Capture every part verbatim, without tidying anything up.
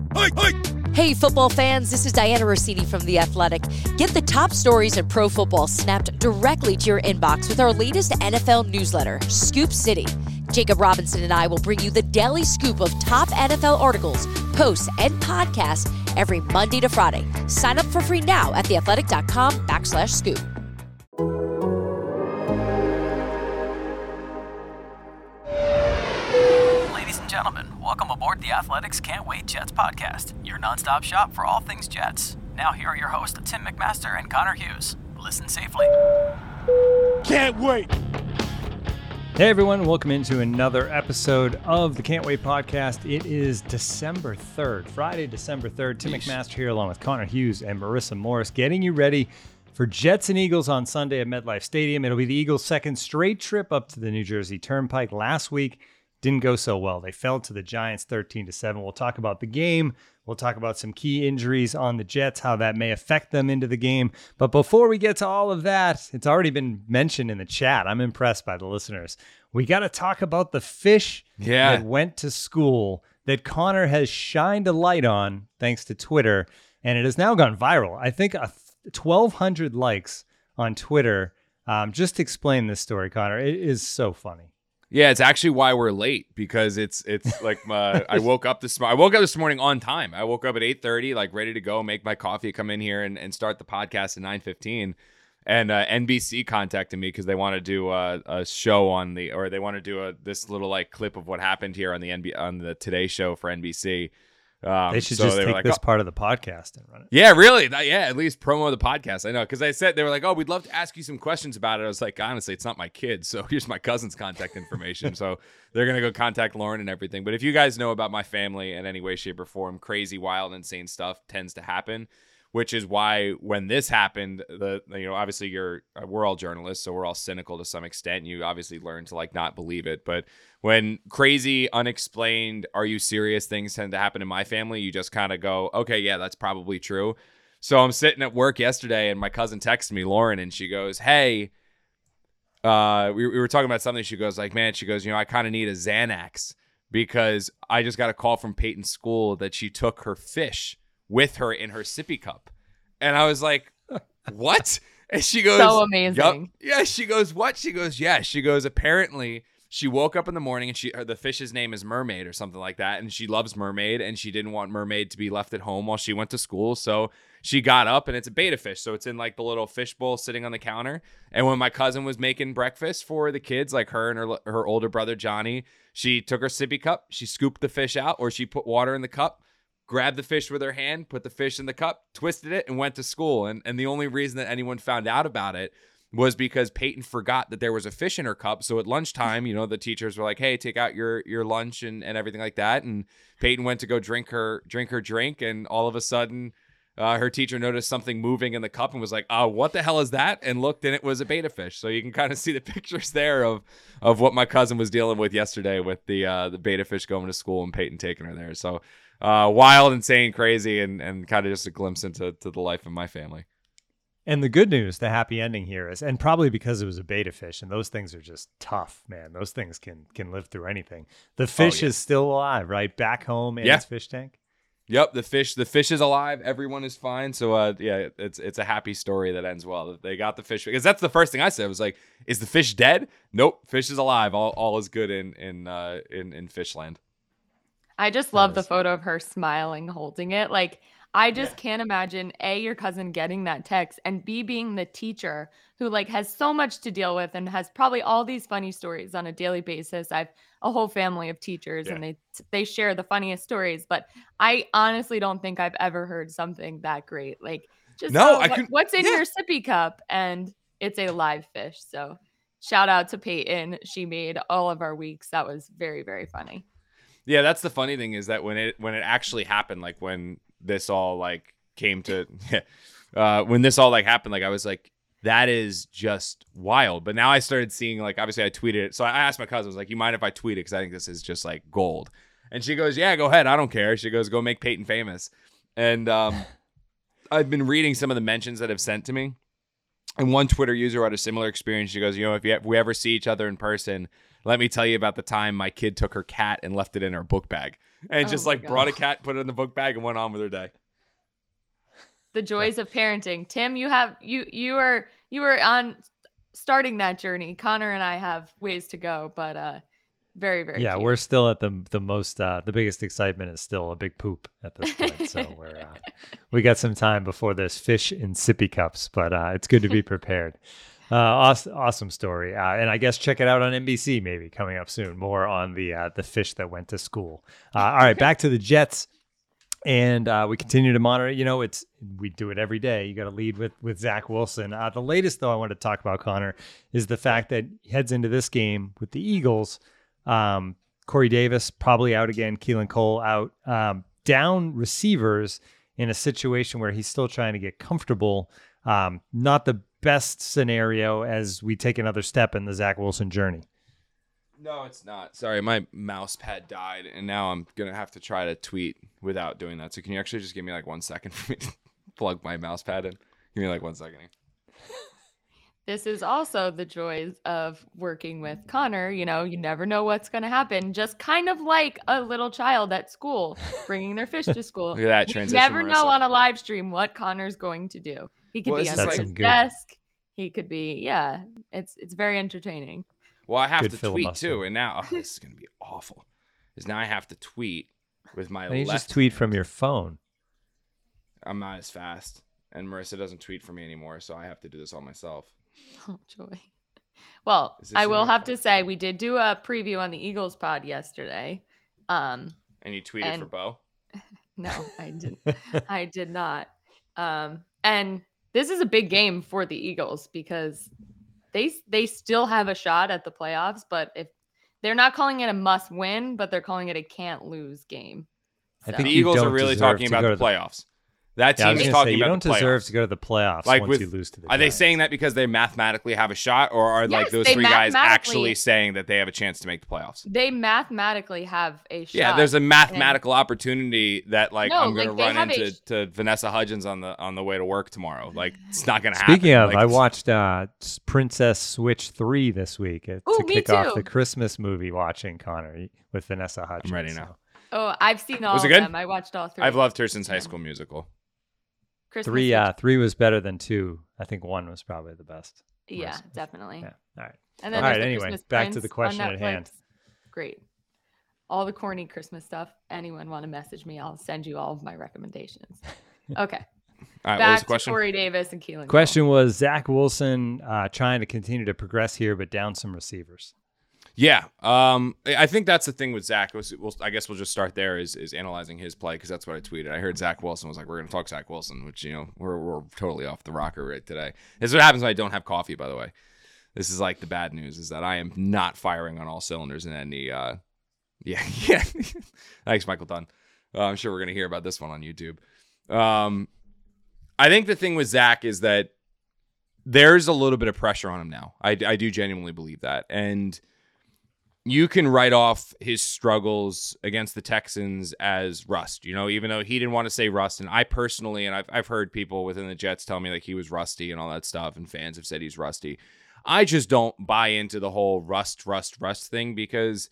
Hey, football fans, this is Diana Rossini from The Athletic. Get the top stories in pro football snapped directly to your inbox with our latest N F L newsletter, Scoop City. Jacob Robinson and I will bring you the daily scoop of top N F L articles, posts, and podcasts every Monday to Friday. Sign up for free now at theathletic.com backslash scoop. Ladies and gentlemen, welcome aboard The Athletic's Can't Wait Jets podcast, your nonstop shop for all things Jets. Now here are your hosts, Tim McMaster and Connor Hughes. Listen safely. Can't wait! Hey everyone, welcome into another episode of the Can't Wait podcast. It is December third, Friday, December third. Tim Yeesh. McMaster here along with Connor Hughes and Marissa Morris, getting you ready for Jets and Eagles on Sunday at MetLife Stadium. It'll be the Eagles' second straight trip up to the New Jersey Turnpike. Last week didn't go so well. They fell to the Giants thirteen to seven. We'll talk about the game. We'll talk about some key injuries on the Jets, how that may affect them into the game. But before we get to all of that, it's already been mentioned in the chat. I'm impressed by the listeners. We got to talk about the fish yeah. that went to school that Connor has shined a light on thanks to Twitter, and it has now gone viral. I think a twelve hundred likes on Twitter. Um, just explain this story, Connor. It is so funny. Yeah, it's actually why we're late, because it's it's like my, I woke up this I woke up this morning on time. I woke up at eight thirty, like ready to go, make my coffee, come in here and, and start the podcast at nine fifteen. And uh, N B C contacted me because they want to do a, a show on the, or they want to do a this little like clip of what happened here on the N B on the Today Show for N B C. Um, they should so just they take like, this oh. part of the podcast and run it. Yeah, really. That, yeah, at least promo the podcast. I know, because I said, they were like, oh, we'd love to ask you some questions about it. I was like, honestly, it's not my kid, so here's my cousin's contact information. So they're going to go contact Lauren and everything. But if you guys know about my family in any way, shape, or form, crazy, wild, insane stuff tends to happen, which is why when this happened, the you know, obviously you're we're all journalists, so we're all cynical to some extent. You obviously learn to like not believe it. But when crazy, unexplained, are you serious things tend to happen in my family, you just kind of go, okay, yeah, that's probably true. So I'm sitting at work yesterday and my cousin texted me, Lauren, and she goes, hey, uh, we, we were talking about something. She goes like, man, she goes, you know, I kind of need a Xanax because I just got a call from Peyton's school that she took her fish with her in her sippy cup. And I was like, what? And she goes, so amazing. Yup. Yeah. She goes, what? She goes, yeah. She goes, apparently she woke up in the morning and she, the fish's name is Mermaid or something like that. And she loves Mermaid and she didn't want Mermaid to be left at home while she went to school. So she got up, and it's a betta fish. So it's in like the little fish bowl sitting on the counter. And when my cousin was making breakfast for the kids, like her and her, her older brother, Johnny, she took her sippy cup, she scooped the fish out, or she put water in the cup, grabbed the fish with her hand, put the fish in the cup, twisted it, and went to school. And and the only reason that anyone found out about it was because Peyton forgot that there was a fish in her cup. So at lunchtime, you know, the teachers were like, hey, take out your your lunch and, and everything like that. And Peyton went to go drink her drink her drink. And all of a sudden, uh, her teacher noticed something moving in the cup and was like, oh, what the hell is that? And looked, and it was a betta fish. So you can kind of see the pictures there of of what my cousin was dealing with yesterday with the uh, the betta fish going to school and Peyton taking her there. So uh, wild, insane, crazy, and, and kind of just a glimpse into to the life of my family. And the good news, the happy ending here is, and probably because it was a betta fish, and those things are just tough, man. Those things can can live through anything. The fish oh, yeah. is still alive, right? Back home in yeah. its fish tank. Yep, the fish the fish is alive. Everyone is fine. So uh, yeah, it's it's a happy story that ends well. They got the fish, because that's the first thing I said. I was like, is the fish dead? Nope, fish is alive. All all is good in in uh, in in Fishland. I just love the photo of her smiling, holding it. Like, I just yeah. can't imagine A, your cousin getting that text, and B, being the teacher who like has so much to deal with and has probably all these funny stories on a daily basis. I've a whole family of teachers yeah. and they they share the funniest stories, but I honestly don't think I've ever heard something that great. Like, just no, uh, I what, could, what's in yeah. your sippy cup, and it's a live fish. So shout out to Peyton. She made all of our weeks. That was very, very funny. Yeah, that's the funny thing, is that when it when it actually happened, like when this all like came to uh when this all like happened, like I was like, that is just wild. But now I started seeing, like, obviously I tweeted it, so I asked my cousin, I was like, you mind if I tweet it, because I think this is just like gold. And she goes, yeah, go ahead, I don't care. She goes, go make Peyton famous. And um I've been reading some of the mentions that have sent to me, and one Twitter user had a similar experience. She goes, you know, if, you, if we ever see each other in person, let me tell you about the time my kid took her cat and left it in her book bag. and Oh just my like brought a God. cat, put it in the book bag, and went on with her day. The joys of parenting. Tim, you have you you are you are on starting that journey. Connor and I have ways to go, but uh very, very Yeah, cute. we're still at the the most uh the biggest excitement is still a big poop at this point. So we're uh, we got some time before there's fish in sippy cups, but uh it's good to be prepared. Uh awesome, awesome story. Uh, and I guess check it out on N B C maybe coming up soon. More on the uh the fish that went to school. Uh all right, back to the Jets. And uh, we continue to monitor. You know, it's we do it every day. You got to lead with with Zach Wilson. Uh, the latest, though, I want to talk about, Connor, is the fact that he heads into this game with the Eagles. Um, Corey Davis probably out again. Keelan Cole out. Um, down receivers in a situation where he's still trying to get comfortable. Um, not the best scenario as we take another step in the Zach Wilson journey. No, it's not. Sorry, my mouse pad died, and now I'm going to have to try to tweet without doing that. So can you actually just give me like one second for me to plug my mouse pad in? Give me like one second. This is also the joys of working with Connor. You know, you never know what's going to happen. Just kind of like a little child at school bringing their fish to school. Look at that You transition, never know Marissa. on a live stream what Connor's going to do. He could Well, be this on is his like- desk. He could be, yeah. It's it's very entertaining. Well, I have Good to tweet filibuster. too, and now oh, this is going to be awful. Is now I have to tweet with my And you left. just tweet from your phone. I'm not as fast, and Marissa doesn't tweet for me anymore, so I have to do this all myself. Oh, joy. Well, Is this I in will my have phone? to say we did do a preview on the Eagles pod yesterday. Um, And you tweeted And- for Bo? no, I didn't. I did not. Um, and this is a big game for the Eagles because they they still have a shot at the playoffs, but if they're not calling it a must win, but they're calling it a can't lose game. I So- think The you Eagles are don't really deserve talking to about go the to the- playoffs. That Yeah, I team was is gonna talking say, you about don't the playoffs. deserve to go to the playoffs Like once with- you lose to the Are they Giants. saying that because they mathematically have a shot, or are like Yes, those they three guys mathematically- actually saying that they have a chance to make the playoffs? They mathematically have a shot. Yeah, there's a mathematical opportunity that like No, I'm gonna like, they run have a into sh- to Vanessa Hudgens on the on the way to work tomorrow. Like it's not gonna happen. Speaking of, Like, I it's- watched uh, Princess Switch three this week uh, Ooh, to me kick off too. the Christmas movie watching, Connor, with Vanessa Hudgens. I'm ready now. Oh, I've seen all Was it of good? them. I watched all three. I've loved her since High Yeah. School Musical. Christmas Three, Eve. uh, three was better than two. I think one was probably the best. Yeah, Christmas. definitely. Yeah. All right. And then All there's right, the anyway, Christmas back to Prince the question on at hand. Netflix. Great. All the corny Christmas stuff. Anyone want to message me? I'll send you all of my recommendations. Okay. All right, what was Back the to question? Corey Davis and Keelan. Question was Zach Wilson uh, trying to continue to progress here, but down some receivers. Yeah, um, I I think that's the thing with Zach. We'll, we'll, I guess we'll just start there is is analyzing his play because that's what I tweeted. I heard Zach Wilson was like, "We're going to talk Zach Wilson," which you know we're we're totally off the rocker right today. This is what happens when I don't have coffee. By the way, this is like the bad news is that I am not firing on all cylinders in any. Uh, yeah, yeah. Thanks, Michael Dunn. Uh, I'm sure we're going to hear about this one on YouTube. Um, I think the thing with Zach is that there's a little bit of pressure on him now. I, I do genuinely believe that, and you can write off his struggles against the Texans as rust, you know, even though he didn't want to say rust. And I personally, and I've, I've heard people within the Jets tell me like he was rusty and all that stuff. And fans have said he's rusty. I just don't buy into the whole rust, rust, rust thing because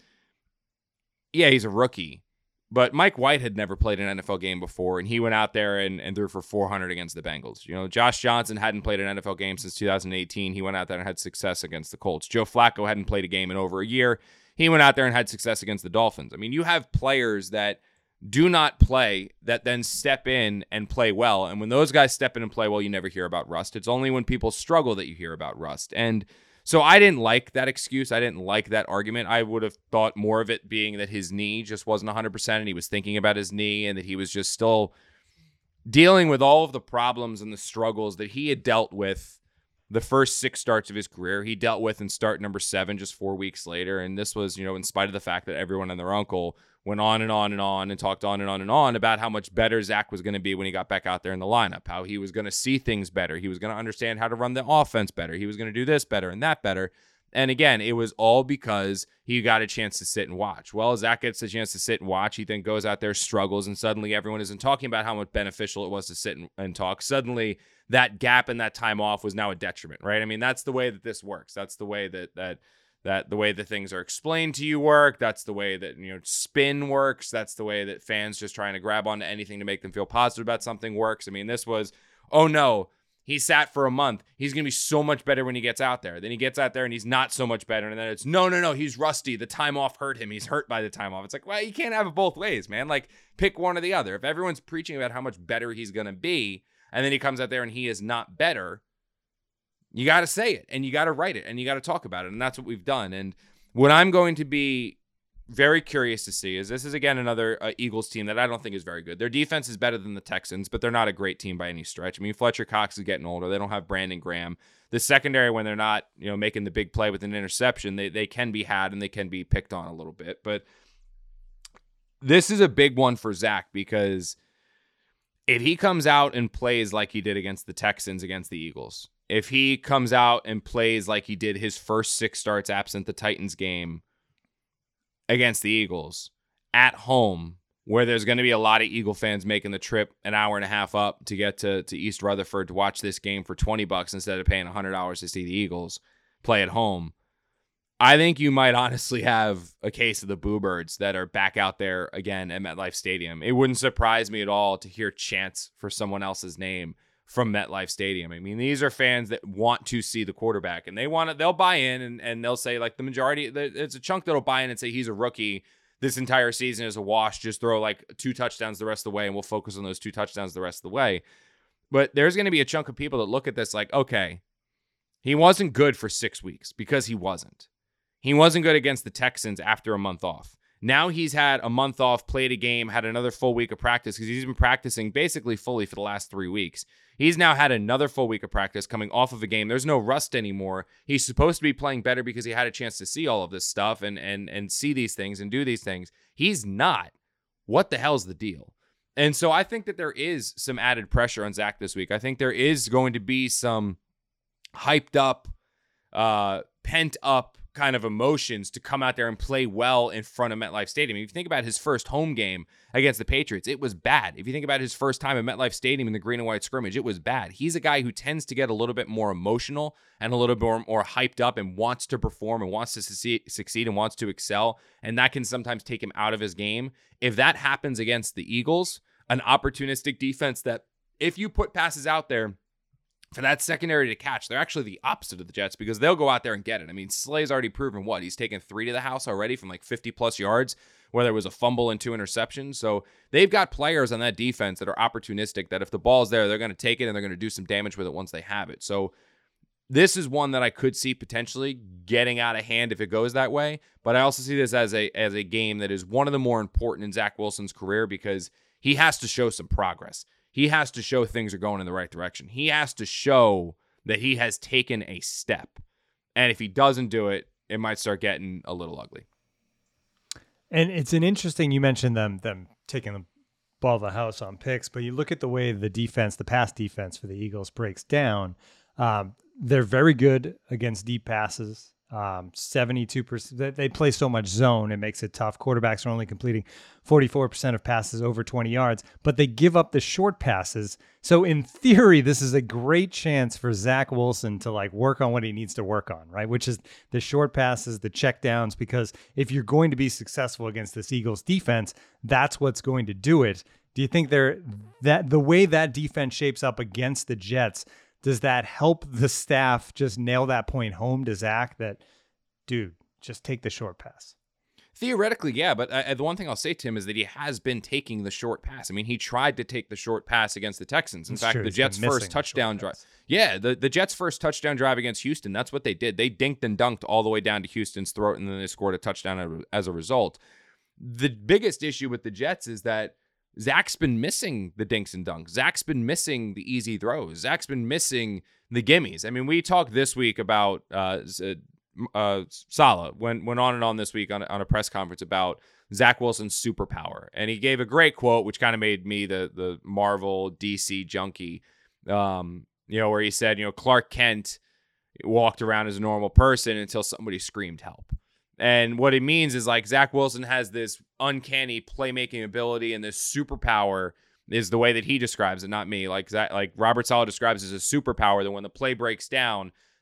yeah, he's a rookie, but Mike White had never played an N F L game before. And he went out there and, and threw for four hundred against the Bengals. You know, Josh Johnson hadn't played an N F L game since two thousand eighteen. He went out there and had success against the Colts. Joe Flacco hadn't played a game in over a year. He went out there and had success against the Dolphins. I mean, you have players that do not play that then step in and play well. And when those guys step in and play well, you never hear about rust. It's only when people struggle that you hear about rust. And so I didn't like that excuse. I didn't like that argument. I would have thought more of it being that his knee just wasn't one hundred percent and he was thinking about his knee and that he was just still dealing with all of the problems and the struggles that he had dealt with the first six starts of his career. He dealt with in start number seven just four weeks later. And this was, you know, in spite of the fact that everyone and their uncle went on and on and on and talked on and on and on about how much better Zach was going to be when he got back out there in the lineup, how he was going to see things better. He was going to understand how to run the offense better. He was going to do this better and that better. And again, it was all because he got a chance to sit and watch. Well, Zach gets a chance to sit and watch. He then goes out there, struggles, and suddenly everyone isn't talking about how much beneficial it was to sit and, and talk. Suddenly, that gap and that time off was now a detriment, right? I mean, that's the way that this works. That's the way that that that the way that things are explained to you work. That's the way that, you know, spin works. That's the way that fans just trying to grab onto anything to make them feel positive about something works. I mean, this was, oh no, he sat for a month. He's going to be so much better when he gets out there. Then he gets out there and he's not so much better. And then it's, no, no, no, he's rusty. The time off hurt him. He's hurt by the time off. It's like, well, you can't have it both ways, man. Like, pick one or the other. If everyone's preaching about how much better he's going to be, and then he comes out there and he is not better, you got to say it, and you got to write it, and you got to talk about it. And that's what we've done. And what I'm going to be very curious to see is this is, again, another uh, Eagles team that I don't think is very good. Their defense is better than the Texans, but they're not a great team by any stretch. I mean, Fletcher Cox is getting older. They don't have Brandon Graham. The secondary, when they're not, you know, making the big play with an interception, they, they can be had and they can be picked on a little bit. But this is a big one for Zach, because if he comes out and plays like he did against the Texans, against the Eagles, if he comes out and plays like he did his first six starts absent the Titans game against the Eagles at home, where there's going to be a lot of Eagle fans making the trip an hour and a half up to get to, to East Rutherford to watch this game for twenty bucks instead of paying one hundred dollars to see the Eagles play at home, I think you might honestly have a case of the Boo Birds that are back out there again at MetLife Stadium. It wouldn't surprise me at all to hear chants for someone else's name from MetLife Stadium. I mean, these are fans that want to see the quarterback, and they want to, they'll buy in, and, and they'll say, like, the majority, it's a chunk that'll buy in and say he's a rookie. This entire season is a wash. Just throw like two touchdowns the rest of the way, and we'll focus on those two touchdowns the rest of the way. But there's going to be a chunk of people that look at this like, okay, he wasn't good for six weeks because he wasn't. He wasn't good against the Texans after a month off. Now he's had a month off, played a game, had another full week of practice because he's been practicing basically fully for the last three weeks. He's now had another full week of practice coming off of a game. There's no rust anymore. He's supposed to be playing better because he had a chance to see all of this stuff and and and see these things and do these things. He's not. What the hell's the deal? And so I think that there is some added pressure on Zach this week. I think there is going to be some hyped up, uh, pent up kind of emotions to come out there and play well in front of MetLife Stadium. If you think about his first home game against the Patriots, it was bad. If you think about his first time at MetLife Stadium in the green and white scrimmage, it was bad. He's a guy who tends to get a little bit more emotional and a little bit more, more hyped up and wants to perform and wants to succeed and wants to excel, and that can sometimes take him out of his game. If that happens against the Eagles, an opportunistic defense that if you put passes out there for that secondary to catch, they're actually the opposite of the Jets because they'll go out there and get it. I mean, Slay's already proven what? He's taken three to the house already from like fifty plus yards, where there was a fumble and two interceptions. So they've got players on that defense that are opportunistic, that if the ball's there, they're going to take it and they're going to do some damage with it once they have it. So this is one that I could see potentially getting out of hand if it goes that way. But I also see this as a as a game that is one of the more important in Zach Wilson's career because he has to show some progress. He has to show things are going in the right direction. He has to show that he has taken a step. And if he doesn't do it, it might start getting a little ugly. And it's an interesting, you mentioned them them taking the ball of the house on picks, but you look at the way the defense, the pass defense for the Eagles breaks down. Um, they're very good against deep passes. Um, seventy-two percent. They play so much zone, it makes it tough. Quarterbacks are only completing forty-four percent of passes over twenty yards, but they give up the short passes. So in theory, this is a great chance for Zach Wilson to like work on what he needs to work on, right? Which is the short passes, the check downs, because if you're going to be successful against this Eagles defense, that's what's going to do it. Do you think they're that the way that defense shapes up against the Jets, does that help the staff just nail that point home to Zach that, dude, just take the short pass? Theoretically, yeah, but uh, the one thing I'll say to him is that he has been taking the short pass. I mean, he tried to take the short pass against the Texans. In That's fact, true. the He's Jets' been first missing the touchdown short drive. pass. Yeah, the, the Jets' first touchdown drive against Houston, that's what they did. They dinked and dunked all the way down to Houston's throat, and then they scored a touchdown as a result. The biggest issue with the Jets is that Zach's been missing the dinks and dunks. Zach's been missing the easy throws. Zach's been missing the gimmies. I mean, we talked this week about uh, uh, Saleh, went, went on and on this week on, on a press conference about Zach Wilson's superpower. And he gave a great quote, which kind of made me the the Marvel D C junkie, um, you know, where he said, you know, Clark Kent walked around as a normal person until somebody screamed help. And what it means is like Zach Wilson has this uncanny playmaking ability, and this superpower is the way that he describes it, not me. Like Zach, like Robert Saleh describes it as a superpower that when the play breaks down,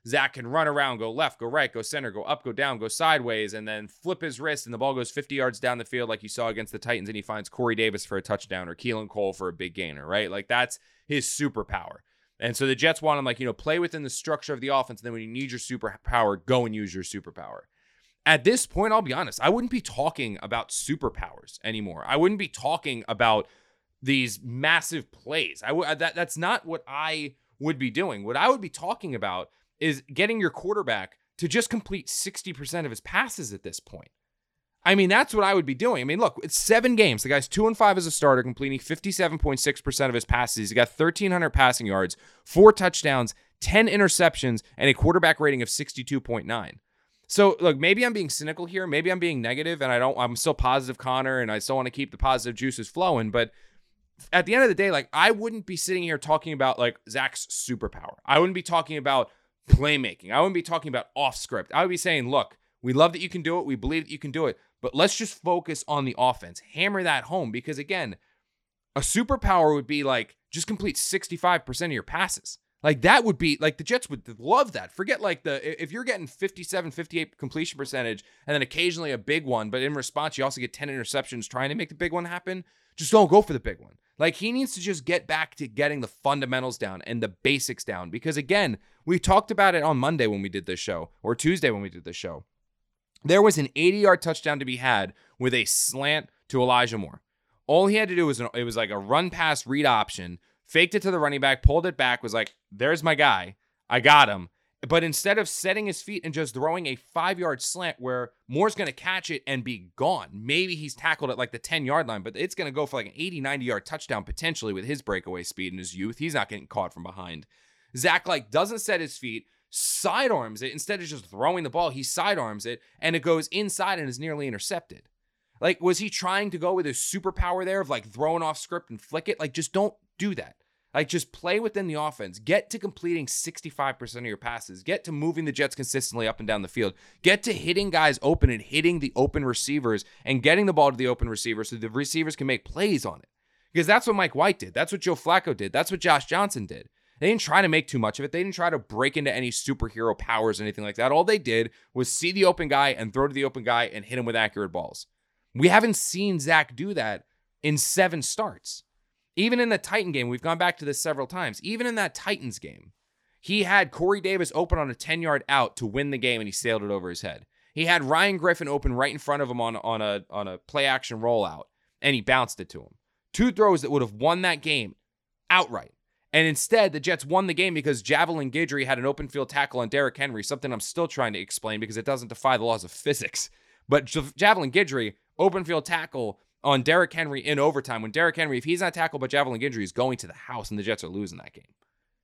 Zach can run around, go left, go right, go center, go up, go down, go sideways, and then flip his wrist, and the ball goes fifty yards down the field like you saw against the Titans, and he finds Corey Davis for a touchdown or Keelan Cole for a big gainer, right? Like, that's his superpower. And so the Jets want him, like, you know, play within the structure of the offense, and then when you need your superpower, go and use your superpower. At this point, I'll be honest, I wouldn't be talking about superpowers anymore. I wouldn't be talking about these massive plays. I w- that That's not what I would be doing. What I would be talking about is getting your quarterback to just complete sixty percent of his passes at this point. I mean, that's what I would be doing. I mean, look, it's seven games. The guy's two and five as a starter, completing fifty-seven point six percent of his passes. He's got thirteen hundred passing yards, four touchdowns, ten interceptions, and a quarterback rating of sixty-two point nine. So, look, maybe I'm being cynical here. Maybe I'm being negative, and I don't. I'm still positive, Connor, and I still want to keep the positive juices flowing. But at the end of the day, like, I wouldn't be sitting here talking about like Zach's superpower. I wouldn't be talking about playmaking. I wouldn't be talking about off script. I would be saying, look, we love that you can do it. We believe that you can do it. But let's just focus on the offense. Hammer that home because, again, a superpower would be like just complete sixty-five percent of your passes. Like, that would be like the Jets would love that. Forget like the if you're getting fifty-seven, fifty-eight completion percentage and then occasionally a big one, but in response, you also get ten interceptions trying to make the big one happen. Just don't go for the big one. Like, he needs to just get back to getting the fundamentals down and the basics down. Because, again, we talked about it on Monday when we did this show or Tuesday when we did this show. There was an eighty-yard touchdown to be had with a slant to Elijah Moore. All he had to do was, an, it was like a run pass read option, faked it to the running back, pulled it back, was like, there's my guy. I got him. But instead of setting his feet and just throwing a five-yard slant where Moore's going to catch it and be gone, maybe he's tackled at like the ten-yard line, but it's going to go for like an eighty, ninety-yard touchdown potentially with his breakaway speed in his youth. He's not getting caught from behind. Zach, like, doesn't set his feet, sidearms it. Instead of just throwing the ball, he sidearms it, and it goes inside and is nearly intercepted. Like, was he trying to go with his superpower there of, like, throwing off script and flick it? Like, just don't do that. Like, just play within the offense. Get to completing sixty-five percent of your passes. Get to moving the Jets consistently up and down the field. Get to hitting guys open and hitting the open receivers and getting the ball to the open receivers so the receivers can make plays on it. Because that's what Mike White did. That's what Joe Flacco did. That's what Josh Johnson did. They didn't try to make too much of it. They didn't try to break into any superhero powers or anything like that. All they did was see the open guy and throw to the open guy and hit him with accurate balls. We haven't seen Zach do that in seven starts. Even in the Titan game, we've gone back to this several times. Even in that Titans game, he had Corey Davis open on a ten-yard out to win the game, and he sailed it over his head. He had Ryan Griffin open right in front of him on, on a on a play-action rollout, and he bounced it to him. Two throws that would have won that game outright. And instead, the Jets won the game because Javelin Guidry had an open field tackle on Derrick Henry, something I'm still trying to explain because it doesn't defy the laws of physics. But J- Javelin Guidry, open field tackle on Derrick Henry in overtime, when Derrick Henry, if he's not tackled by Javelin Guidry, is going to the house, and the Jets are losing that game.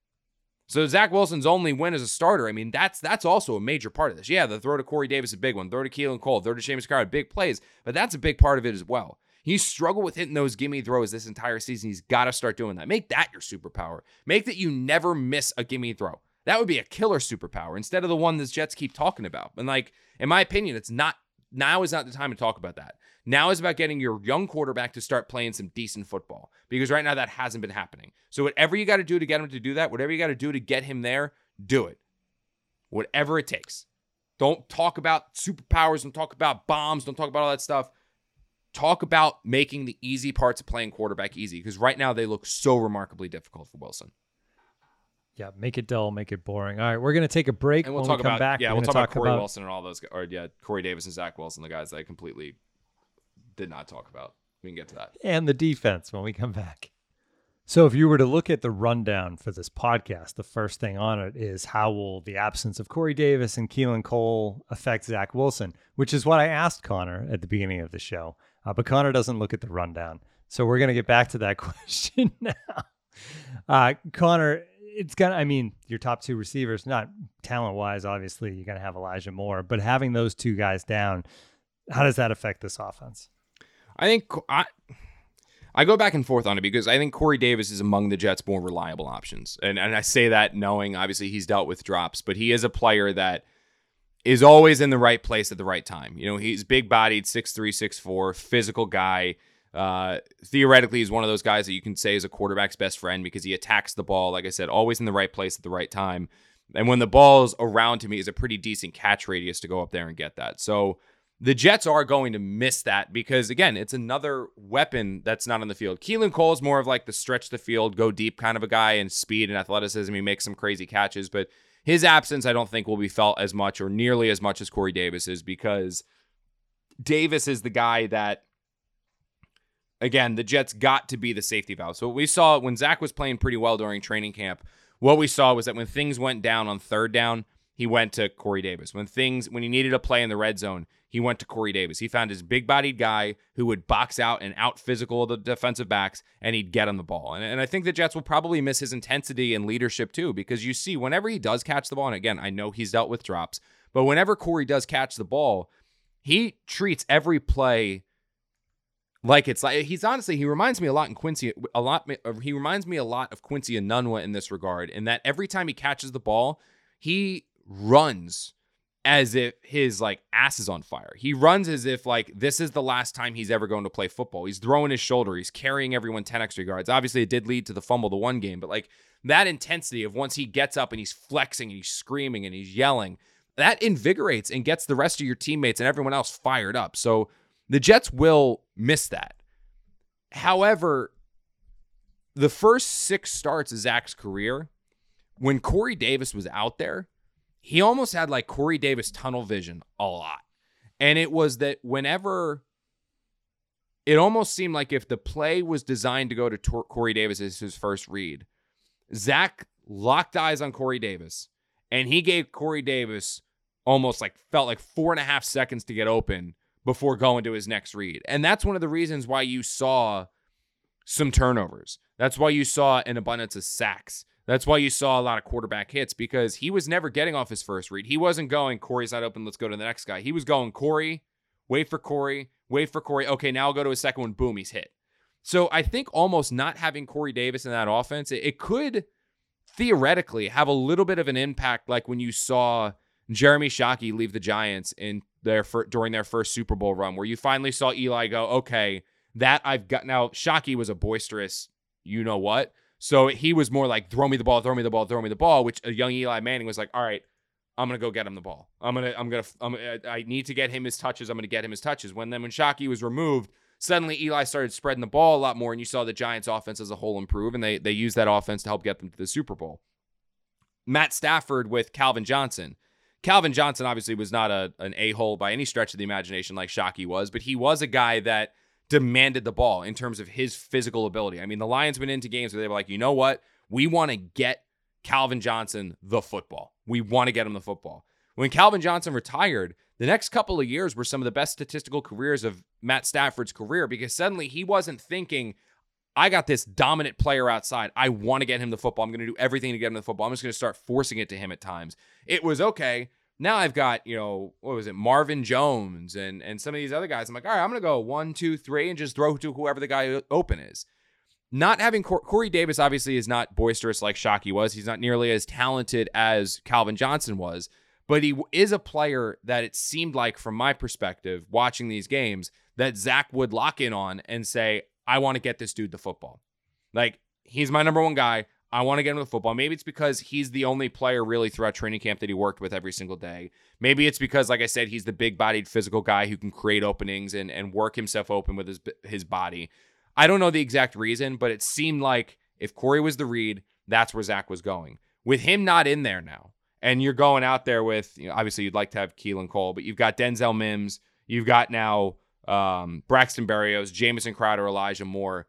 So Zach Wilson's only win as a starter, I mean, that's that's also a major part of this. Yeah, the throw to Corey Davis is a big one. Throw to Keelan Cole, throw to Seamus Crowder, big plays, but that's a big part of it as well. He's struggled with hitting those gimme throws this entire season. He's got to start doing that. Make that your superpower. Make that you never miss a gimme throw. That would be a killer superpower instead of the one the Jets keep talking about. And like, in my opinion, it's not, now is not the time to talk about that. Now is about getting your young quarterback to start playing some decent football because right now that hasn't been happening. So whatever you got to do to get him to do that, whatever you got to do to get him there, do it. Whatever it takes. Don't talk about superpowers. Don't talk about bombs. Don't talk about all that stuff. Talk about making the easy parts of playing quarterback easy because right now they look so remarkably difficult for Wilson. Yeah, make it dull, make it boring. All right, we're going to take a break. And we'll when talk we come about back, yeah, we're we'll talk, talk about Corey about... Wilson and all those, or yeah, Corey Davis and Zach Wilson, the guys that I completely did not talk about. We can get to that. And the defense when we come back. So if you were to look at the rundown for this podcast, the first thing on it is how will the absence of Corey Davis and Keelan Cole affect Zach Wilson, which is what I asked Connor at the beginning of the show. Uh, but Connor doesn't look at the rundown. So we're going to get back to that question now. Uh, Connor, it's gonna, I mean, your top two receivers, not talent-wise, obviously, you're going to have Elijah Moore, but having those two guys down, how does that affect this offense? I think I, I go back and forth on it because I think Corey Davis is among the Jets' more reliable options. And, and I say that knowing, obviously, he's dealt with drops, but he is a player that is always in the right place at the right time. You know, he's big-bodied, six three, six four, physical guy. Uh, theoretically, he's one of those guys that you can say is a quarterback's best friend because he attacks the ball, like I said, always in the right place at the right time. And when the ball's around to me, is a pretty decent catch radius to go up there and get that. So the Jets are going to miss that because, again, it's another weapon that's not on the field. Keelan Cole is more of like the stretch the field, go deep kind of a guy, and speed and athleticism. He makes some crazy catches, but his absence I don't think will be felt as much or nearly as much as Corey Davis is, because Davis is the guy that, again, the Jets got to be the safety valve. So what we saw when Zach was playing pretty well during training camp, what we saw was that when things went down on third down, he went to Corey Davis. When things, when he needed a play in the red zone, he went to Corey Davis. He found his big-bodied guy who would box out and out-physical the defensive backs, and he'd get on the ball. And, and I think the Jets will probably miss his intensity and leadership too, because you see, whenever he does catch the ball, and again, I know he's dealt with drops, but whenever Corey does catch the ball, he treats every play like it's like, he's honestly, he reminds me a lot in Quincy, a lot, he reminds me a lot of Quincy Enunwa in this regard, in that every time he catches the ball, he runs as if his like ass is on fire. He runs as if like this is the last time he's ever going to play football. He's throwing his shoulder. He's carrying everyone ten extra yards. Obviously, it did lead to the fumble the one game, but like that intensity of once he gets up and he's flexing and he's screaming and he's yelling, that invigorates and gets the rest of your teammates and everyone else fired up. So the Jets will miss that. However, the first six starts of Zach's career, when Corey Davis was out there, he almost had like Corey Davis tunnel vision a lot. And it was that whenever, it almost seemed like if the play was designed to go to Tor- Corey Davis as his first read, Zach locked eyes on Corey Davis, and he gave Corey Davis almost like, felt like four and a half seconds to get open before going to his next read. And that's one of the reasons why you saw some turnovers. That's why you saw an abundance of sacks. That's why you saw a lot of quarterback hits, because he was never getting off his first read. He wasn't going, Corey's not open, let's go to the next guy. He was going, Corey, wait for Corey, wait for Corey. Okay, now I'll go to his second one. Boom, he's hit. So I think almost not having Corey Davis in that offense, it, it could theoretically have a little bit of an impact, like when you saw Jeremy Shockey leave the Giants in their fir- during their first Super Bowl run, where you finally saw Eli go, okay, that I've got. Now, Shockey was a boisterous you-know-what, so he was more like, throw me the ball, throw me the ball, throw me the ball, which a young Eli Manning was like, all right, I'm going to go get him the ball. I'm going to, I'm going to, I'm, I need to get him his touches. I'm going to get him his touches. When then when Shockey was removed, suddenly Eli started spreading the ball a lot more, and you saw the Giants offense as a whole improve, and they, they used that offense to help get them to the Super Bowl. Matt Stafford with Calvin Johnson. Calvin Johnson obviously was not a, an a-hole by any stretch of the imagination like Shockey was, but he was a guy that demanded the ball in terms of his physical ability. I mean, the Lions went into games where they were like, you know what? We want to get Calvin Johnson the football. We want to get him the football. When Calvin Johnson retired, the next couple of years were some of the best statistical careers of Matt Stafford's career, because suddenly he wasn't thinking, I got this dominant player outside. I want to get him the football. I'm going to do everything to get him the football. I'm just going to start forcing it to him at times. It was, okay, now I've got, you know, what was it, Marvin Jones and, and some of these other guys. I'm like, all right, I'm going to go one, two, three, and just throw to whoever the guy open is. Not having Cor- Corey Davis obviously is not boisterous like Shockey was. He's not nearly as talented as Calvin Johnson was, but he is a player that it seemed like, from my perspective, watching these games, that Zach would lock in on and say, I want to get this dude the football. Like, he's my number one guy. I want to get him the football. Maybe it's because he's the only player really throughout training camp that he worked with every single day. Maybe it's because, like I said, he's the big-bodied physical guy who can create openings and, and work himself open with his his body. I don't know the exact reason, but it seemed like if Corey was the read, that's where Zach was going. With him not in there now, and you're going out there with, you know, obviously you'd like to have Keelan Cole, but you've got Denzel Mims, you've got now um, Braxton Berrios, Jamison Crowder, Elijah Moore.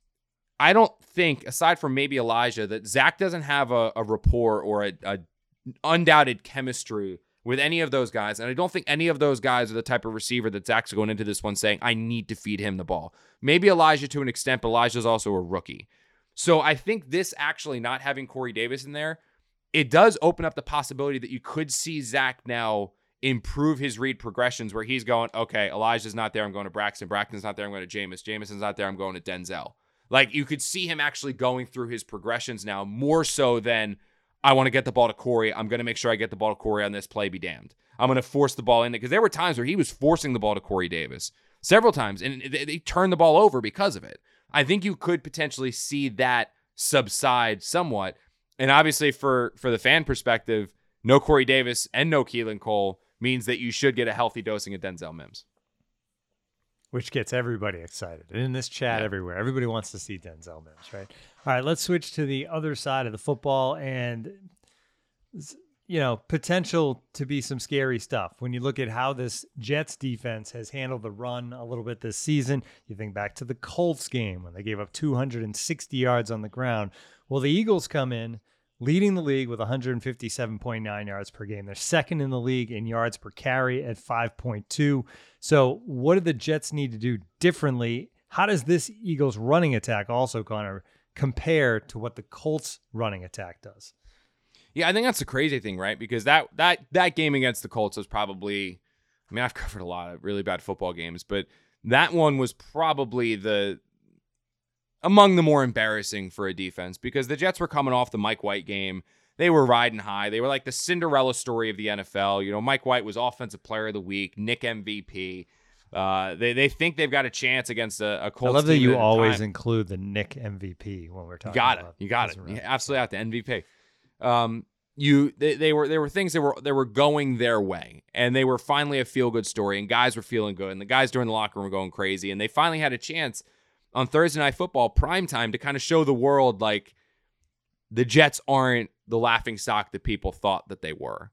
I don't think, aside from maybe Elijah, that Zach doesn't have a, a rapport or a, a undoubted chemistry with any of those guys. And I don't think any of those guys are the type of receiver that Zach's going into this one saying, I need to feed him the ball. Maybe Elijah to an extent, but Elijah's also a rookie. So I think this actually not having Corey Davis in there, it does open up the possibility that you could see Zach now improve his read progressions where he's going, okay, Elijah's not there, I'm going to Braxton. Braxton's not there, I'm going to Jameis. Jamison's not there, I'm going to Denzel. Like, you could see him actually going through his progressions now more so than, I want to get the ball to Corey. I'm going to make sure I get the ball to Corey on this play, be damned. I'm going to force the ball in there. Because there were times where he was forcing the ball to Corey Davis several times, and they, they turned the ball over because of it. I think you could potentially see that subside somewhat And obviously for, for the fan perspective, no Corey Davis and no Keelan Cole means that you should get a healthy dosing of Denzel Mims. Which gets everybody excited. And in this chat Yeah. everywhere, everybody wants to see Denzel Mims, right? All right, let's switch to the other side of the football and, you know, potential to be some scary stuff. When you look at how this Jets defense has handled the run a little bit this season, you think back to the Colts game when they gave up two hundred sixty yards on the ground. Well, the Eagles come in leading the league with one hundred fifty-seven point nine yards per game. They're second in the league in yards per carry at five point two. So what do the Jets need to do differently? How does this Eagles running attack also, Connor, compare to what the Colts running attack does? Yeah, I think that's the crazy thing, right? Because that that that game against the Colts was probably, I mean, I've covered a lot of really bad football games, but that one was probably the among the more embarrassing for a defense because the Jets were coming off the Mike White game. They were riding high. They were like the Cinderella story of the N F L. You know, Mike White was Offensive Player of the Week, Nick M V P. Uh, they they think they've got a chance against a, a Colts. I love that team you at a always time. include the Nick M V P when we're talking. You got it. about You got it. this You round. absolutely have to M V P. Um, you they, they were there were things that were they were going their way, and they were finally a feel good story, and guys were feeling good, and the guys during the locker room were going crazy, and they finally had a chance on Thursday Night Football primetime to kind of show the world like the Jets aren't the laughingstock that people thought that they were.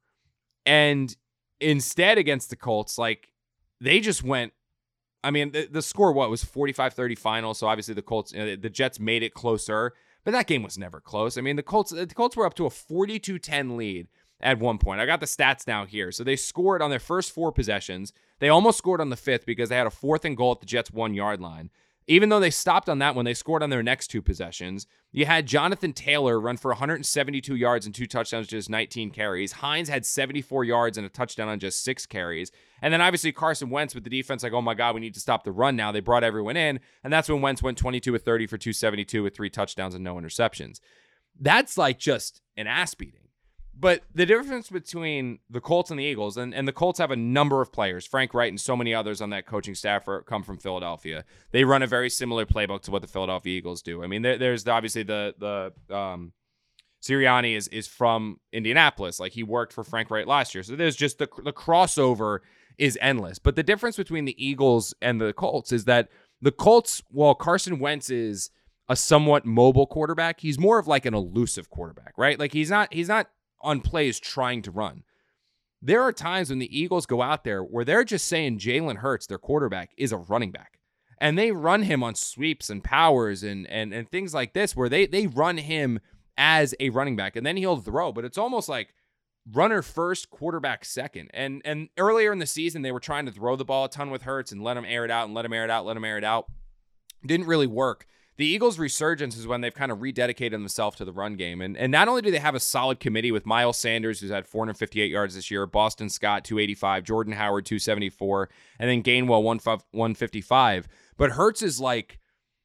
And instead against the Colts, like they just went, I mean, the, the score, what was forty-five thirty final. So obviously the Colts, you know, the Jets made it closer, but that game was never close. I mean, the Colts, the Colts were up to a forty-two ten lead at one point. I got the stats now here. So they scored on their first four possessions. They almost scored on the fifth because they had a fourth and goal at the Jets one yard line. Even though they stopped on that one, they scored on their next two possessions. You had Jonathan Taylor run for one hundred seventy-two yards and two touchdowns, just nineteen carries. Hines had seventy-four yards and a touchdown on just six carries. And then obviously Carson Wentz with the defense, like, oh my God, we need to stop the run now. They brought everyone in. And that's when Wentz went twenty-two of thirty for two seventy-two with three touchdowns and no interceptions. That's like just an ass beating. But the difference between the Colts and the Eagles, and, and the Colts have a number of players, Frank Wright and so many others on that coaching staff are, come from Philadelphia. They run a very similar playbook to what the Philadelphia Eagles do. I mean, there, there's obviously the the um, Sirianni is is from Indianapolis. Like, he worked for Frank Wright last year. So there's just the the crossover is endless. But the difference between the Eagles and the Colts is that the Colts, while Carson Wentz is a somewhat mobile quarterback, he's more of like an elusive quarterback, right? Like he's not he's not on plays trying to run. There are times when the Eagles go out there where they're just saying Jalen Hurts, their quarterback, is a running back. And they run him on sweeps and powers and and and things like this where they they run him as a running back and then he'll throw. But it's almost like runner first, quarterback second. And and earlier in the season, they were trying to throw the ball a ton with Hurts and let him air it out and let him air it out, let him air it out. Didn't really work. The Eagles' resurgence is when they've kind of rededicated themselves to the run game. And, and not only do they have a solid committee with Miles Sanders, who's had four hundred fifty-eight yards this year, Boston Scott, two eighty-five, Jordan Howard, two seventy-four, and then Gainwell, one fifty-five. But Hurts is like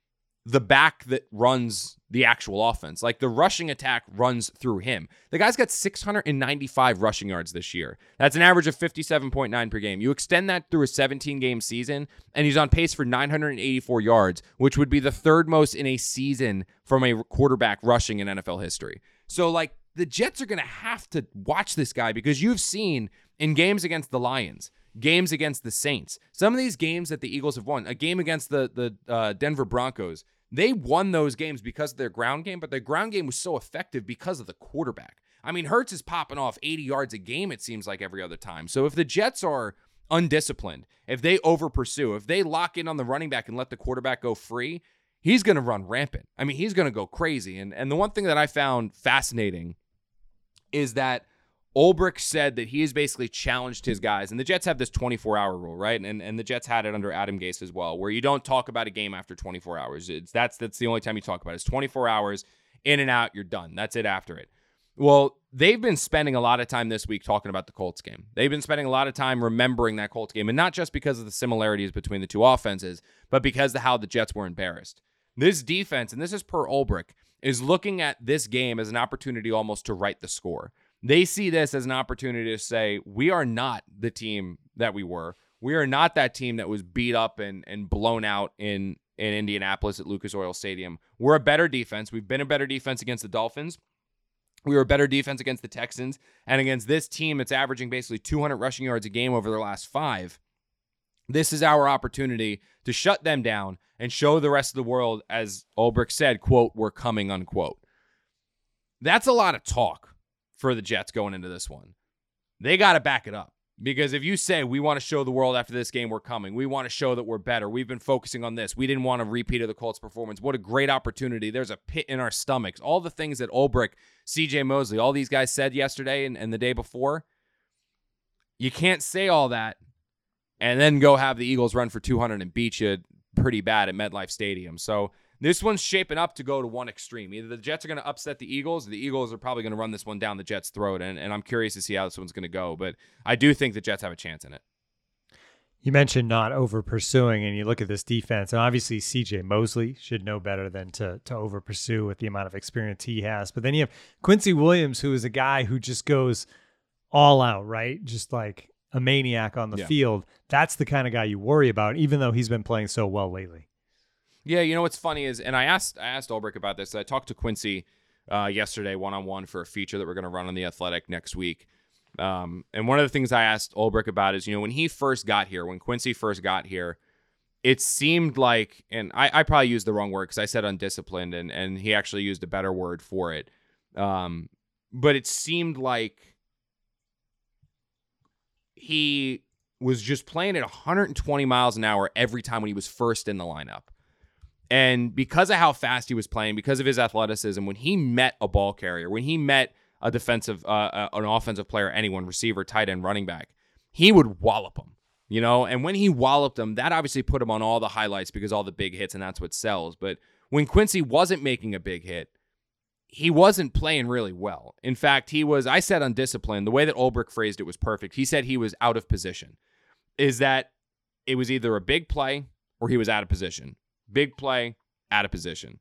the back that runs the actual offense. Like the rushing attack runs through him. The guy's got six hundred ninety-five rushing yards this year. That's an average of fifty-seven point nine per game. You extend that through a seventeen-game season, and he's on pace for nine hundred eighty-four yards, which would be the third most in a season from a quarterback rushing in N F L history. So, like, the Jets are going to have to watch this guy because you've seen in games against the Lions, games against the Saints, some of these games that the Eagles have won, a game against the, the uh, Denver Broncos, they won those games because of their ground game, but their ground game was so effective because of the quarterback. I mean, Hurts is popping off eighty yards a game, it seems like, every other time. So if the Jets are undisciplined, if they over pursue, if they lock in on the running back and let the quarterback go free, he's going to run rampant. I mean, he's going to go crazy. And, and the one thing that I found fascinating is that Ulbrich said that he has basically challenged his guys, and the Jets have this twenty-four hour rule, right? And and the Jets had it under Adam Gase as well, where you don't talk about a game after twenty-four hours. It's that's that's the only time you talk about it. It's twenty-four hours, in and out, you're done. That's it after it. Well, they've been spending a lot of time this week talking about the Colts game. They've been spending a lot of time remembering that Colts game, and not just because of the similarities between the two offenses, but because of how the Jets were embarrassed. This defense, and this is per Ulbrich, is looking at this game as an opportunity almost to write the score. They see this as an opportunity to say, we are not the team that we were. We are not that team that was beat up and, and blown out in, in Indianapolis at Lucas Oil Stadium. We're a better defense. We've been a better defense against the Dolphins. We were a better defense against the Texans, and against this team that's averaging basically two hundred rushing yards a game over their last five. This is our opportunity to shut them down and show the rest of the world, as Ulbrich said, quote, we're coming, unquote. That's a lot of talk for the Jets going into this one. They got to back it up. Because if you say, we want to show the world after this game we're coming, we want to show that we're better, we've been focusing on this, we didn't want a repeat of the Colts performance, what a great opportunity, there's a pit in our stomachs, all the things that Ulbrich, C J Mosley, all these guys said yesterday and, and the day before, you can't say all that and then go have the Eagles run for two hundred and beat you pretty bad at MetLife Stadium. So this one's shaping up to go to one extreme. Either the Jets are going to upset the Eagles, or the Eagles are probably going to run this one down the Jets' throat, and, and I'm curious to see how this one's going to go. But I do think the Jets have a chance in it. You mentioned not over pursuing, and you look at this defense, and obviously C J Mosley should know better than to to over pursue with the amount of experience he has. But then you have Quincy Williams, who is a guy who just goes all out, right? Just like a maniac on the yeah. field. That's the kind of guy you worry about, even though he's been playing so well lately. Yeah, you know what's funny is, and I asked I asked Ulbrich about this. I talked to Quincy uh, yesterday one-on-one for a feature that we're going to run on The Athletic next week. Um, and one of the things I asked Ulbrich about is, you know, when he first got here, when Quincy first got here, it seemed like, and I, I probably used the wrong word because I said undisciplined, and, and he actually used a better word for it. Um, but it seemed like he was just playing at one hundred twenty miles an hour every time when he was first in the lineup. And because of how fast he was playing, because of his athleticism, when he met a ball carrier, when he met a defensive, uh, uh, an offensive player, anyone, receiver, tight end, running back, he would wallop him, you know? And when he walloped him, that obviously put him on all the highlights because all the big hits, and that's what sells. But when Quincy wasn't making a big hit, he wasn't playing really well. In fact, he was, I said undisciplined. The way that Ulbrich phrased it was perfect. He said he was out of position, is that it was either a big play or he was out of position. Big play, out of position.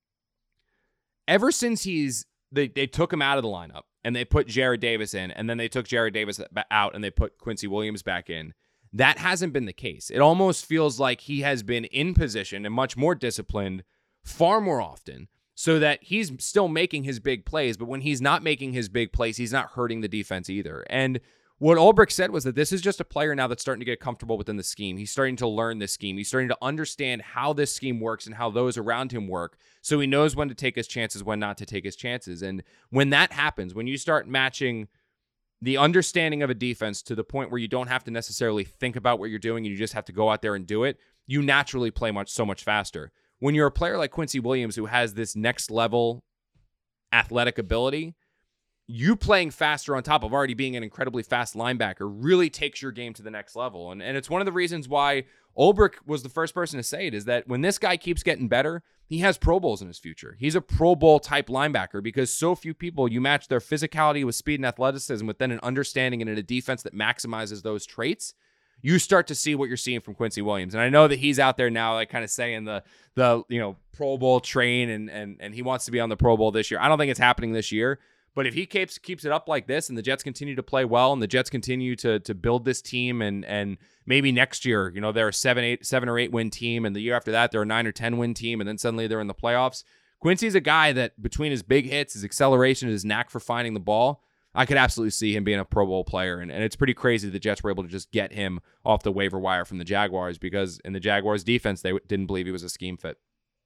Ever since he's, they, they took him out of the lineup and they put Jarrad Davis in, and then they took Jarrad Davis out and they put Quincy Williams back in, that hasn't been the case. It almost feels like he has been in position and much more disciplined far more often, so that he's still making his big plays, but when he's not making his big plays, he's not hurting the defense either. And what Ulbrich said was that this is just a player now that's starting to get comfortable within the scheme. He's starting to learn this scheme. He's starting to understand how this scheme works and how those around him work, so he knows when to take his chances, when not to take his chances. And when that happens, when you start matching the understanding of a defense to the point where you don't have to necessarily think about what you're doing and you just have to go out there and do it, you naturally play much so much faster. When you're a player like Quincy Williams, who has this next level athletic ability, you playing faster on top of already being an incredibly fast linebacker really takes your game to the next level. And, and it's one of the reasons why Ulbrich was the first person to say it, is that when this guy keeps getting better, he has Pro Bowls in his future. He's a Pro Bowl type linebacker because so few people, you match their physicality with speed and athleticism with then an understanding and in a defense that maximizes those traits, you start to see what you're seeing from Quincy Williams. And I know that he's out there now, like kind of saying the, the, you know, Pro Bowl train, and, and, and he wants to be on the Pro Bowl this year. I don't think it's happening this year. But if he keeps keeps it up like this, and the Jets continue to play well, and the Jets continue to to build this team, and and maybe next year, you know, they're a seven, eight, seven or eight win team, and the year after that, they're a nine or ten win team, and then suddenly they're in the playoffs. Quincy's a guy that between his big hits, his acceleration, his knack for finding the ball, I could absolutely see him being a Pro Bowl player. And, and it's pretty crazy the Jets were able to just get him off the waiver wire from the Jaguars, because in the Jaguars defense, they didn't believe he was a scheme fit.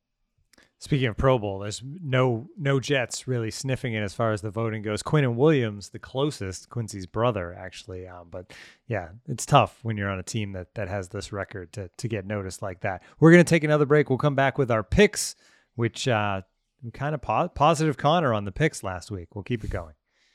Speaking of Pro Bowl, there's no no Jets really sniffing it as far as the voting goes. Quinnen Williams, the closest, Quincy's brother, actually. Um, but yeah, it's tough when you're on a team that that has this record to to get noticed like that. We're going to take another break. We'll come back with our picks, which uh, we kind of po- positive Connor on the picks last week. We'll keep it going.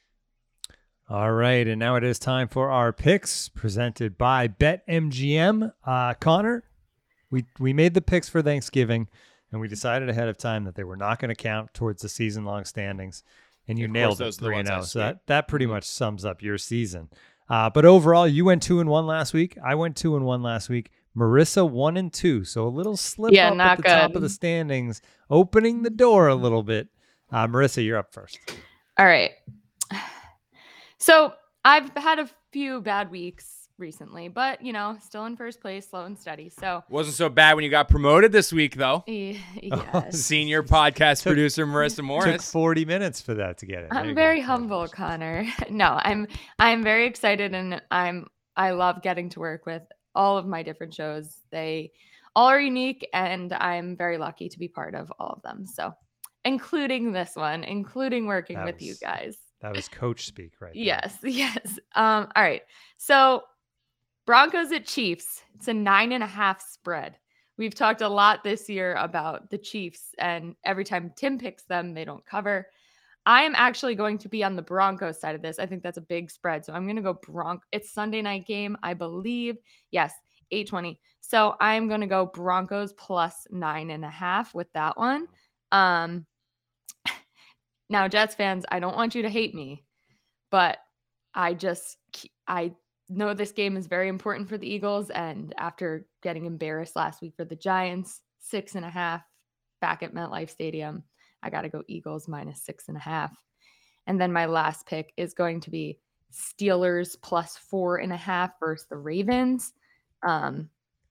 All right, and now it is time for our picks presented by BetMGM. Uh, Connor, we we made the picks for Thanksgiving, and we decided ahead of time that they were not going to count towards the season-long standings, and you nailed it three and oh. So that, that pretty much sums up your season. Uh, but overall, you went two and one last week. I went two and one last week. Marissa one and two, so a little slip yeah, up at the good. top of the standings, opening the door a little bit. Uh, Marissa, you're up first. All right. So I've had a few bad weeks, recently, but you know, still in first place, slow and steady. So wasn't so bad when you got promoted this week, though. Yeah. Senior podcast took, producer Marissa Morris. Took forty minutes for that to get it. I'm very go. humble, Connor. No, I'm I'm very excited, and I'm I love getting to work with all of my different shows. They all are unique, and I'm very lucky to be part of all of them. So, including this one, including working that with was, you guys. That was coach speak, right? Yes, there. yes. Um, all right. So Broncos at Chiefs. It's a nine and a half spread. We've talked a lot this year about the Chiefs, and every time Tim picks them, they don't cover. I am actually going to be on the Broncos side of this. I think that's a big spread. So I'm going to go Bronc. It's Sunday night game, I believe. Yes, eight twenty. So I'm going to go Broncos plus nine and a half with that one. Um, now, Jets fans, I don't want you to hate me, but I just, I know this game is very important for the Eagles. And after getting embarrassed last week for the Giants, six and a half back at MetLife Stadium, I got to go Eagles minus six and a half. And then my last pick is going to be Steelers plus four and a half versus the Ravens. Um,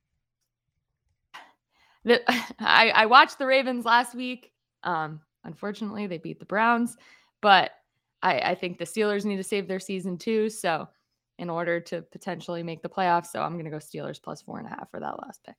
the, I, I watched the Ravens last week. Um, unfortunately, they beat the Browns, but I, I think the Steelers need to save their season too. So in order to potentially make the playoffs. So I'm going to go Steelers plus four and a half for that last pick.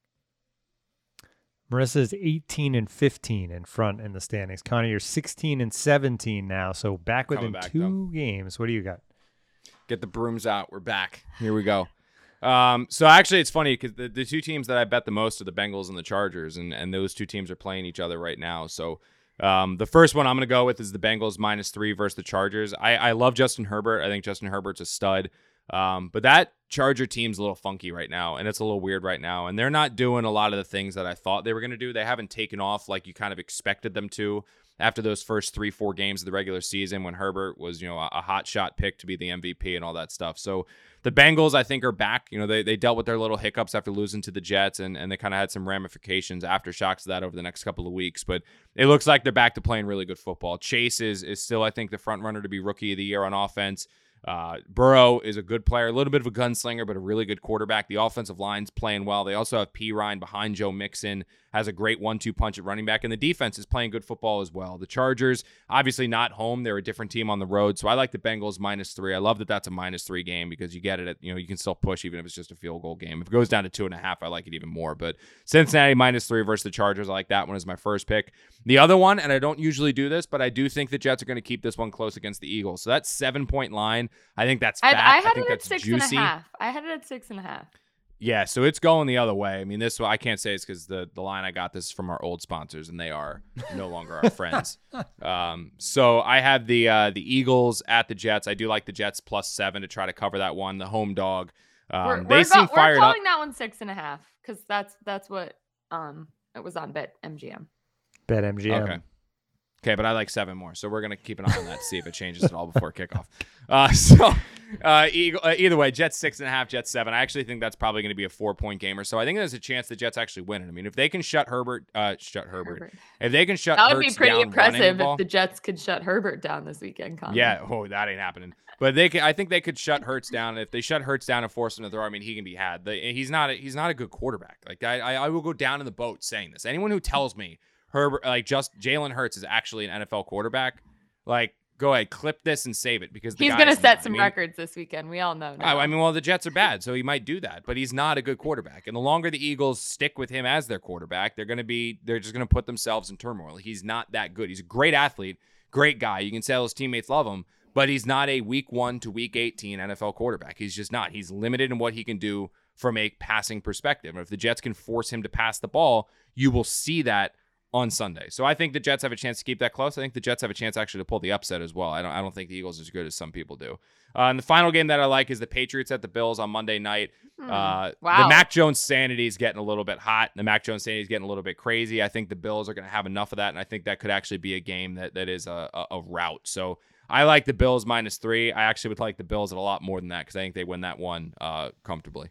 Marissa is eighteen and fifteen in front in the standings. Connor, you're sixteen and seventeen now. So back within back, two though. games. What do you got? Get the brooms out. We're back. Here we go. Um, so actually it's funny because the, the two teams that I bet the most are the Bengals and the Chargers, and, and those two teams are playing each other right now. So um, the first one I'm going to go with is the Bengals minus three versus the Chargers. I, I love Justin Herbert. I think Justin Herbert's a stud. Um, but that Charger team's a little funky right now, and it's a little weird right now. And they're not doing a lot of the things that I thought they were going to do. They haven't taken off like you kind of expected them to after those first three, four games of the regular season when Herbert was, you know, a, a hot shot pick to be the M V P and all that stuff. So the Bengals, I think, are back. You know, they they dealt with their little hiccups after losing to the Jets, and, and they kind of had some ramifications, aftershocks of that over the next couple of weeks. But it looks like they're back to playing really good football. Chase is, is still, I think, the front runner to be Rookie of the Year on offense. Uh, Burrow is a good player, a little bit of a gunslinger, but a really good quarterback. The offensive line's playing well. They also have P. Ryan behind Joe Mixon, has a great one two punch at running back, and the defense is playing good football as well. The Chargers, obviously not home. They're a different team on the road, so I like the Bengals minus three. I love that that's a minus three game because you get it at, you know, you can still push even if it's just a field goal game. If it goes down to two and a half, I like it even more. But Cincinnati minus three versus the Chargers, I like that one as my first pick. The other one, and I don't usually do this, but I do think the Jets are going to keep this one close against the Eagles. So that's seven-point line. I think that's fat. I, I had I think it that's at six juicy. and a half. I had it at six and a half. Yeah, so it's going the other way. I mean, this I can't say it's because the, the line I got this is from our old sponsors, and they are no longer our friends. Um, so I have the uh, the Eagles at the Jets. I do like the Jets plus seven to try to cover that one. The home dog. Um, we're, they we're seem go- fired we're calling up. that one six and a half because that's that's what um it was on Bet M G M. Bet M G M. Okay. Okay, but I like seven more, so we're going to keep an eye on that to see if it changes at all before kickoff. Uh, so uh, Eagle, uh, either way, Jets six and a half, Jets seven. I actually think that's probably going to be a four-point game or so. I think there's a chance the Jets actually win it. I mean, if they can shut Herbert, uh, shut Herbert. Herbert. If they can shut that would Hurts be pretty down impressive the if the Jets could shut Herbert down this weekend. Colin. Yeah, oh, that ain't happening. But they can. I think they could shut Hurts down. If they shut Hurts down and force him to throw, I mean, he can be had. The, he's not. A, he's not a good quarterback. Like I, I, I will go down in the boat saying this. Anyone who tells me Herbert, like just Jalen Hurts is actually an N F L quarterback, like go ahead, clip this and save it because the he's going to set not. some I mean, records this weekend. We all know. Now. I mean, well, the Jets are bad, so he might do that, but he's not a good quarterback. And the longer the Eagles stick with him as their quarterback, they're going to be, they're just going to put themselves in turmoil. He's not that good. He's a great athlete, great guy. You can say all his teammates love him, but he's not a week one to week eighteen N F L quarterback. He's just not. He's limited in what he can do from a passing perspective. And if the Jets can force him to pass the ball, you will see that on Sunday. So I think the Jets have a chance to keep that close. I think the Jets have a chance actually to pull the upset as well. I don't I don't think the Eagles are as good as some people do. Uh, and the final game that I like is the Patriots at the Bills on Monday night. Hmm. Uh, wow. The Mac Jones sanity is getting a little bit hot. The Mac Jones sanity is getting a little bit crazy. I think the Bills are going to have enough of that, and I think that could actually be a game that that is a, a, a rout. So I like the Bills minus three. I actually would like the Bills at a lot more than that because I think they win that one uh, comfortably.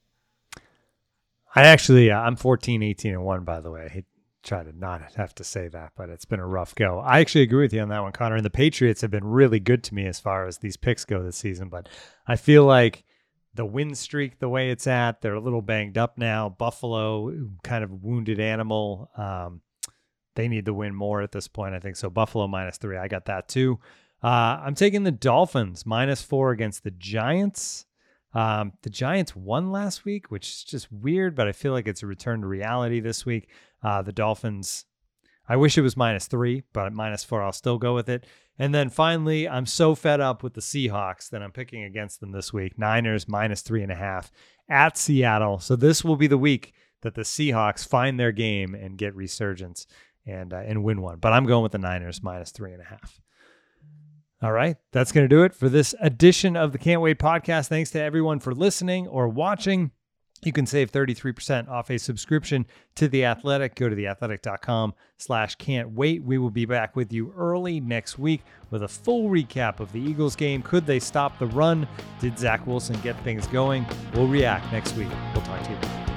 I actually, uh, I'm fourteen, eighteen, and one, by the way. I hate try to not have to say that, but it's been a rough go. I actually agree with you on that one, Connor. And the Patriots have been really good to me as far as these picks go this season, but I feel like the win streak the way it's at. They're a little banged up now. Buffalo, kind of wounded animal. Um, they need the win more at this point, I think. So Buffalo minus three. I got that too. Uh, I'm taking the Dolphins minus four against the Giants. Um, the Giants won last week, which is just weird, but I feel like it's a return to reality this week. Uh, the Dolphins, I wish it was minus three, but at minus four, I'll still go with it. And then finally, I'm so fed up with the Seahawks that I'm picking against them this week. Niners minus three and a half at Seattle. So this will be the week that the Seahawks find their game and get resurgence and uh, and win one. But I'm going with the Niners minus three and a half. All right, that's going to do it for this edition of the Can't Wait podcast. Thanks to everyone for listening or watching. You can save thirty-three percent off a subscription to The Athletic. Go to theathletic.com slash can't wait. We will be back with you early next week with a full recap of the Eagles game. Could they stop the run? Did Zach Wilson get things going? We'll react next week. We'll talk to you then.